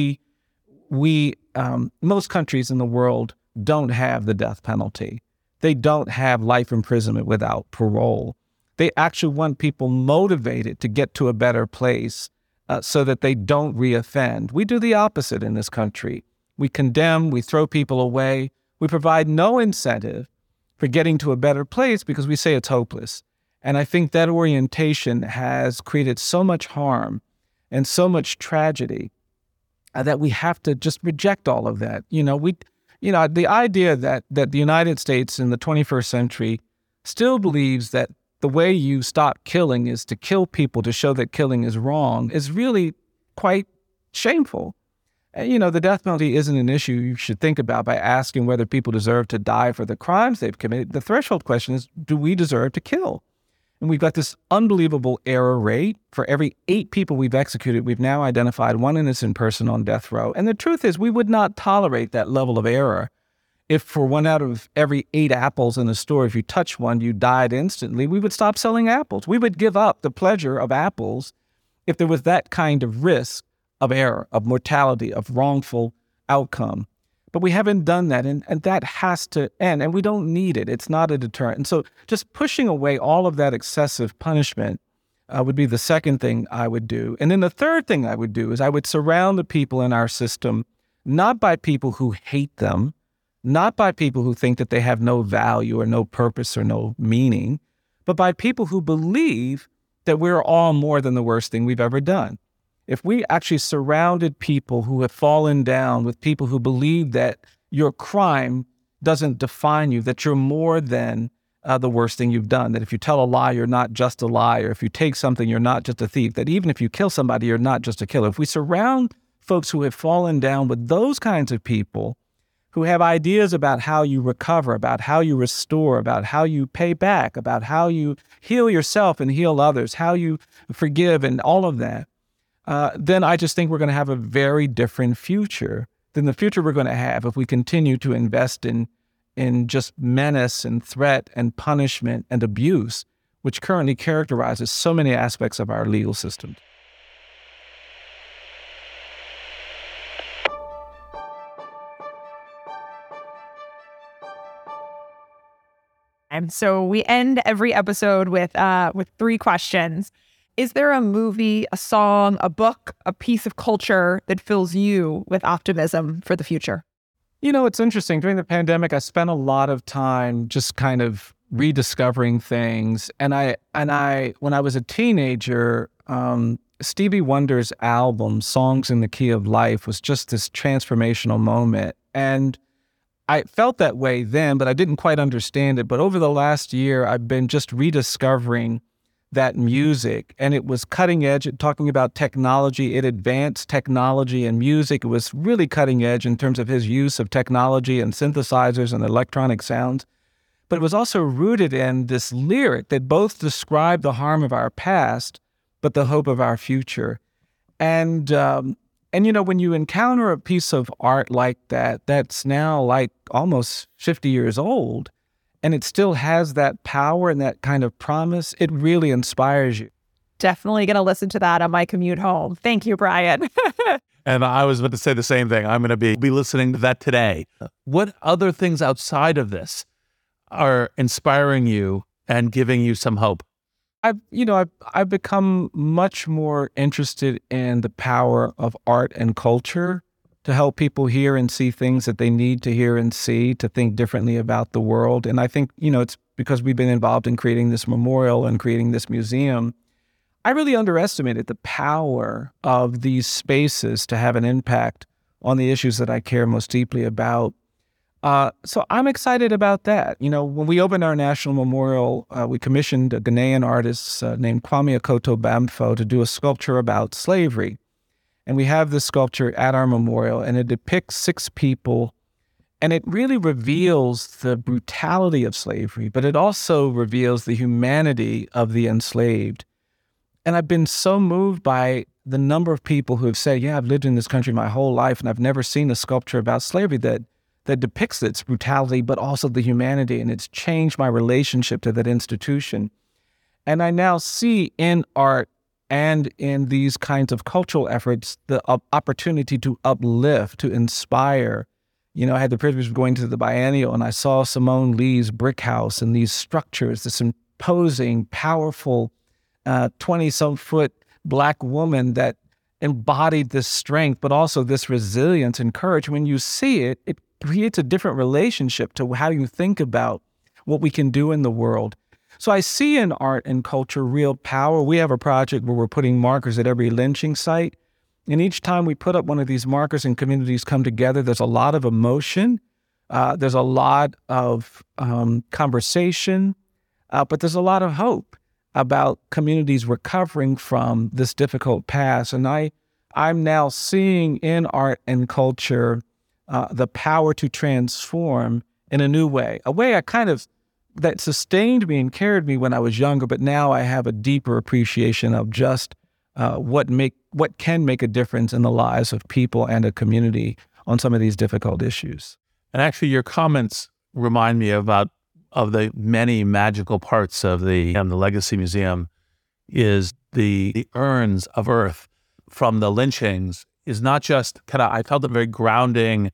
most countries in the world don't have the death penalty. They don't have life imprisonment without parole. They actually want people motivated to get to a better place so that they don't reoffend. We do the opposite in this country. We condemn, we throw people away, we provide no incentive for getting to a better place because we say it's hopeless. And I think that orientation has created so much harm and so much tragedy that we have to just reject all of that. The idea that the United States in the 21st century still believes that the way you stop killing is to kill people to show that killing is wrong is really quite shameful. The death penalty isn't an issue you should think about by asking whether people deserve to die for the crimes they've committed. The threshold question is, do we deserve to kill? And we've got this unbelievable error rate. For every 8 people we've executed, we've now identified 1 innocent person on death row. And the truth is, we would not tolerate that level of error if for 1 out of every 8 apples in the store, if you touch one, you died instantly, we would stop selling apples. We would give up the pleasure of apples if there was that kind of risk of error, of mortality, of wrongful outcome. But we haven't done that, and that has to end, and we don't need it. It's not a deterrent. And so just pushing away all of that excessive punishment would be the second thing I would do. And then the third thing I would do is I would surround the people in our system not by people who hate them, not by people who think that they have no value or no purpose or no meaning, but by people who believe that we're all more than the worst thing we've ever done. If we actually surrounded people who have fallen down with people who believe that your crime doesn't define you, that you're more than the worst thing you've done, that if you tell a lie, you're not just a liar, if you take something, you're not just a thief, that even if you kill somebody, you're not just a killer. If we surround folks who have fallen down with those kinds of people who have ideas about how you recover, about how you restore, about how you pay back, about how you heal yourself and heal others, how you forgive and all of that, then I just think we're going to have a very different future than the future we're going to have if we continue to invest in just menace and threat and punishment and abuse, which currently characterizes so many aspects of our legal system. And so we end every episode with 3 questions. Is there a movie, a song, a book, a piece of culture that fills you with optimism for the future? You know, it's interesting. During the pandemic, I spent a lot of time just kind of rediscovering things. And when I was a teenager, Stevie Wonder's album, Songs in the Key of Life, was just this transformational moment. And I felt that way then, but I didn't quite understand it. But over the last year, I've been just rediscovering that music, and it was cutting edge, talking about technology. It advanced technology and music. It was really cutting edge in terms of his use of technology and synthesizers and electronic sounds. But it was also rooted in this lyric that both described the harm of our past, but the hope of our future. And you know, when you encounter a piece of art like that, that's now like almost 50 years old, and it still has that power and that kind of promise, it really inspires you. Definitely going to listen to that on my commute home. Thank you, Brian. And I was about to say the same thing. I'm going to be listening to that today. What other things outside of this are inspiring you and giving you some hope? I've become much more interested in the power of art and culture to help people hear and see things that they need to hear and see, to think differently about the world. And I think, it's because we've been involved in creating this memorial and creating this museum. I really underestimated the power of these spaces to have an impact on the issues that I care most deeply about. So I'm excited about that. When we opened our national memorial, we commissioned a Ghanaian artist named Kwame Akoto Bamfo to do a sculpture about slavery. And we have this sculpture at our memorial, and it depicts 6 people, and it really reveals the brutality of slavery, but it also reveals the humanity of the enslaved. And I've been so moved by the number of people who have said, yeah, I've lived in this country my whole life, and I've never seen a sculpture about slavery that depicts its brutality, but also the humanity, and it's changed my relationship to that institution. And I now see in art and in these kinds of cultural efforts the opportunity to uplift, to inspire. I had the privilege of going to the Biennial, and I saw Simone Lee's brick house and these structures, this imposing, powerful 20-some foot Black woman that embodied this strength, but also this resilience and courage. When you see it, it creates a different relationship to how you think about what we can do in the world. So I see in art and culture real power. We have a project where we're putting markers at every lynching site. And each time we put up one of these markers and communities come together, there's a lot of emotion. There's a lot of conversation, but there's a lot of hope about communities recovering from this difficult past. And I'm now seeing in art and culture the power to transform in a new way, a way that sustained me and carried me when I was younger, but now I have a deeper appreciation of just what can make a difference in the lives of people and a community on some of these difficult issues. And actually, your comments remind me of the many magical parts of the Legacy Museum is the urns of earth from the lynchings is not just I felt it very grounding,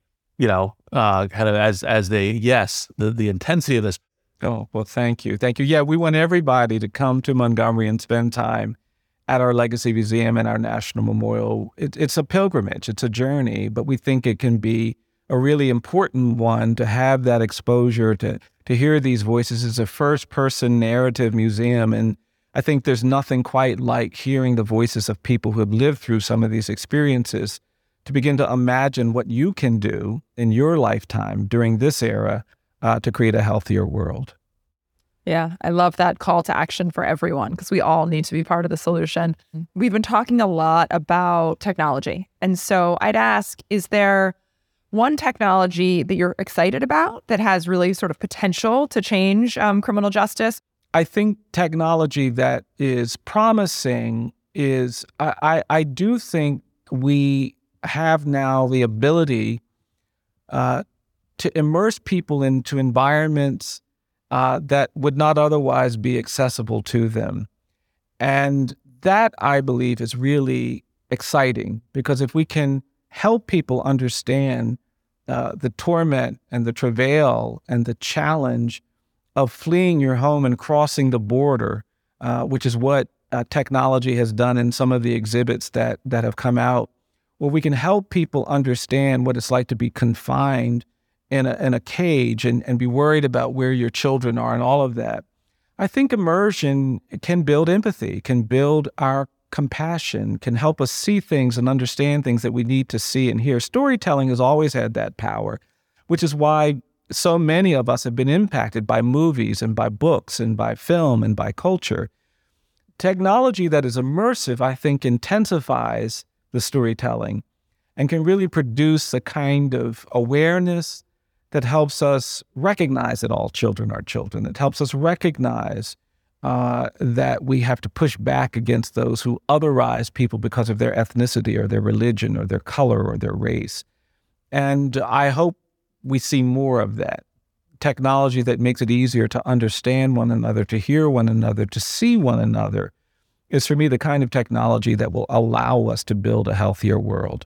as the intensity of this. Oh, well, thank you. Thank you. Yeah, we want everybody to come to Montgomery and spend time at our Legacy Museum and our National Memorial. It's a pilgrimage. It's a journey, but we think it can be a really important one to have that exposure, to hear these voices. It's a first-person narrative museum, and I think there's nothing quite like hearing the voices of people who have lived through some of these experiences to begin to imagine what you can do in your lifetime during this era to create a healthier world. Yeah, I love that call to action for everyone because we all need to be part of the solution. We've been talking a lot about technology. And so I'd ask, is there one technology that you're excited about that has really sort of potential to change criminal justice? I think technology that is promising is, I do think we have now the ability to immerse people into environments that would not otherwise be accessible to them. And that, I believe, is really exciting because if we can help people understand the torment and the travail and the challenge of fleeing your home and crossing the border, which is what technology has done in some of the exhibits that have come out, where we can help people understand what it's like to be confined in a cage and be worried about where your children are and all of that. I think immersion can build empathy, can build our compassion, can help us see things and understand things that we need to see and hear. Storytelling has always had that power, which is why so many of us have been impacted by movies and by books and by film and by culture. Technology that is immersive, I think, intensifies the storytelling and can really produce a kind of awareness that helps us recognize that all children are children. It helps us recognize that we have to push back against those who otherize people because of their ethnicity or their religion or their color or their race. And I hope we see more of that. Technology that makes it easier to understand one another, to hear one another, to see one another is, for me, the kind of technology that will allow us to build a healthier world.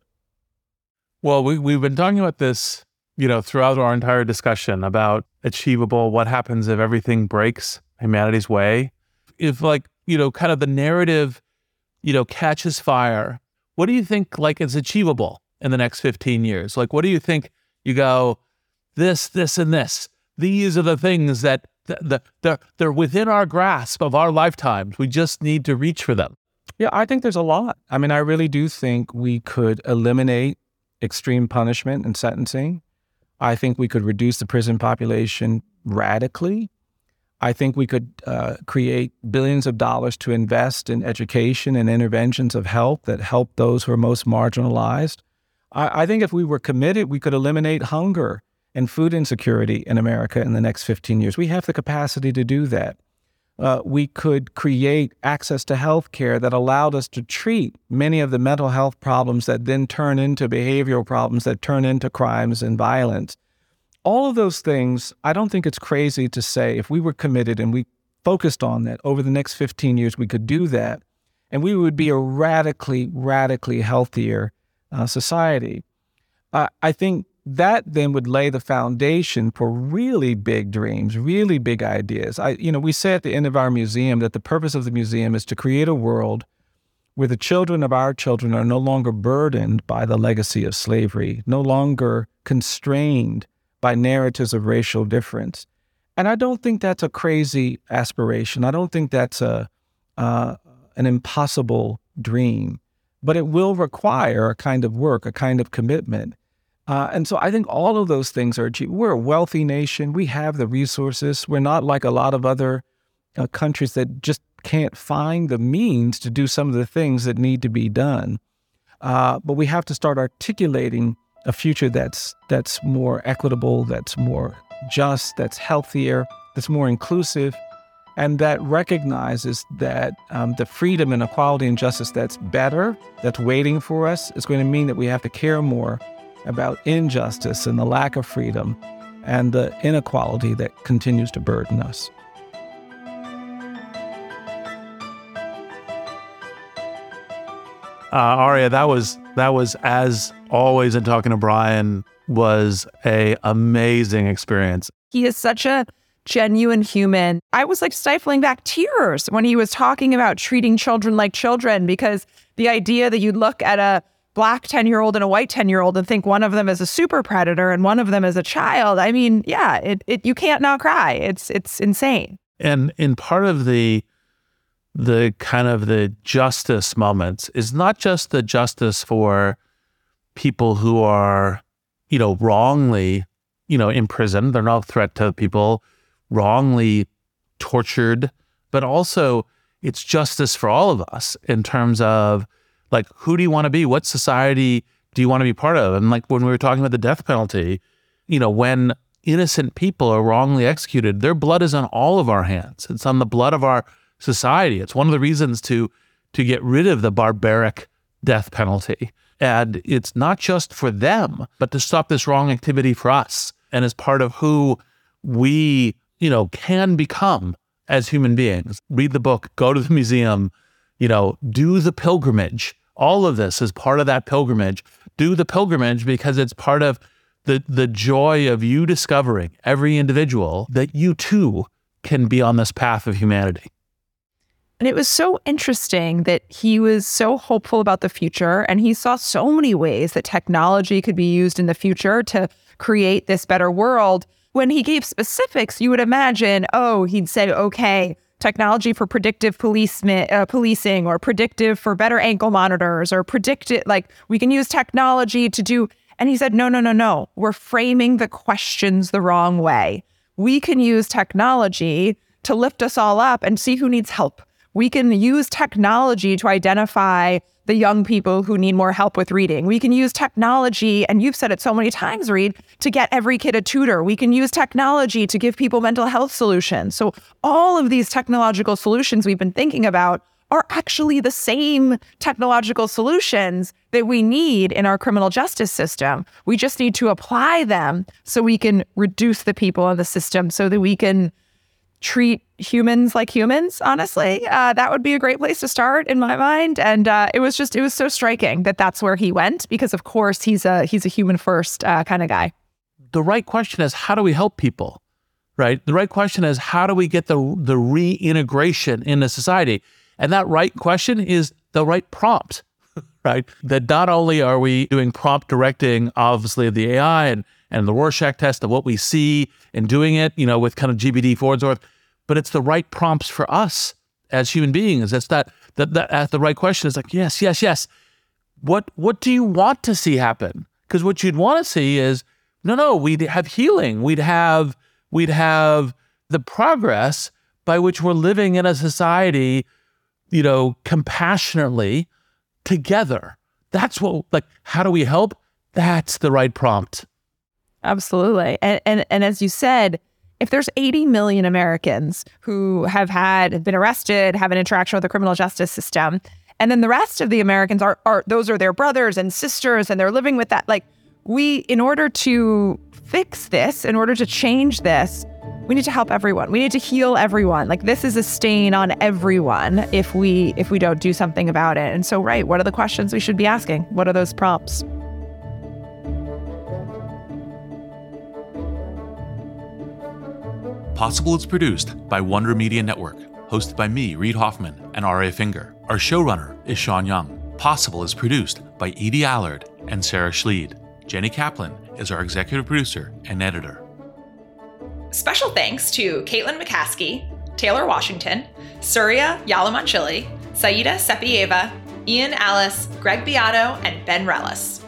Well, we've been talking about this, throughout our entire discussion about achievable, what happens if everything breaks humanity's way. If kind of the narrative, catches fire, what do you think is achievable in the next 15 years? What do you think you go, this, and this? These are the things that they're within our grasp of our lifetimes. We just need to reach for them. Yeah, I think there's a lot. I mean, I really do think we could eliminate extreme punishment and sentencing. I think we could reduce the prison population radically. I think we could create billions of dollars to invest in education and interventions of health that help those who are most marginalized. I think if we were committed, we could eliminate hunger and food insecurity in America in the next 15 years. We have the capacity to do that. We could create access to health care that allowed us to treat many of the mental health problems that then turn into behavioral problems that turn into crimes and violence. All of those things, I don't think it's crazy to say if we were committed and we focused on that over the next 15 years, we could do that, and we would be a radically, radically healthier society. I think that then would lay the foundation for really big dreams, really big ideas. We say at the end of our museum that the purpose of the museum is to create a world where the children of our children are no longer burdened by the legacy of slavery, no longer constrained by narratives of racial difference. And I don't think that's a crazy aspiration. I don't think that's an impossible dream, but it will require a kind of work, a kind of commitment. And so I think all of those things are achievable. We're a wealthy nation. We have the resources. We're not like a lot of other countries that just can't find the means to do some of the things that need to be done. But we have to start articulating a future that's more equitable, that's more just, that's healthier, that's more inclusive, and that recognizes that the freedom and equality and justice that's better, that's waiting for us, is going to mean that we have to care more about injustice and the lack of freedom and the inequality that continues to burden us. Aria, that was as always in talking to Brian was a amazing experience. He is such a genuine human. I was like stifling back tears when he was talking about treating children like children, because the idea that you'd look at a Black 10-year-old and a white 10-year-old and think one of them is a super predator and one of them is a child. I mean, yeah, you can't not cry. It's insane. And in part of the kind of the justice moments is not just the justice for people who are, wrongly, imprisoned. They're not a threat to people, wrongly tortured, but also it's justice for all of us in terms of like, who do you want to be? What society do you want to be part of? And like when we were talking about the death penalty, when innocent people are wrongly executed, their blood is on all of our hands. It's on the blood of our society. It's one of the reasons to get rid of the barbaric death penalty. And it's not just for them, but to stop this wrong activity for us. And as part of who we, can become as human beings. Read the book, go to the museum, do the pilgrimage. All of this is part of that pilgrimage. Do the pilgrimage because it's part of the joy of you discovering, every individual, that you too can be on this path of humanity. And it was so interesting that he was so hopeful about the future, and he saw so many ways that technology could be used in the future to create this better world. When he gave specifics, you would imagine, he'd say, okay, technology for predictive policing, or predictive for better ankle monitors, or predictive, like we can use technology to do. And he said, no. We're framing the questions the wrong way. We can use technology to lift us all up and see who needs help. We can use technology to identify the young people who need more help with reading. We can use technology, and you've said it so many times, Reed, to get every kid a tutor. We can use technology to give people mental health solutions. So all of these technological solutions we've been thinking about are actually the same technological solutions that we need in our criminal justice system. We just need to apply them so we can reduce the people in the system, so that we can treat humans like humans, honestly. That would be a great place to start in my mind. And it was so striking that that's where he went, because of course he's a human first kind of guy. The right question is, how do we help people, right? The right question is, how do we get the reintegration into society? And that right question is the right prompt, right? That not only are we doing prompt directing, obviously, of the AI and the Rorschach test of what we see and doing it, with kind of GPT-4 and so forth, but it's the right prompts for us as human beings. It's that the right question is like, yes. What do you want to see happen? Because what you'd want to see is, no, we'd have healing. We'd have the progress by which we're living in a society, compassionately together. That's what, how do we help? That's the right prompt. Absolutely. And as you said, if there's 80 million Americans who have been arrested, have an interaction with the criminal justice system, and then the rest of the Americans are those are their brothers and sisters, and they're living with that, in order to fix this, in order to change this, we need to help everyone. We need to heal everyone. This is a stain on everyone if we don't do something about it. And so, right, what are the questions we should be asking? What are those prompts? Possible is produced by Wonder Media Network, hosted by me, Reid Hoffman, and Aria Finger. Our showrunner is Sean Young. Possible is produced by Edie Allard and Sarah Schleid. Jenny Kaplan is our executive producer and editor. Special thanks to Caitlin McCaskey, Taylor Washington, Surya Yalamanchili, Saida Sepieva, Ian Alice, Greg Beato, and Ben Rellis.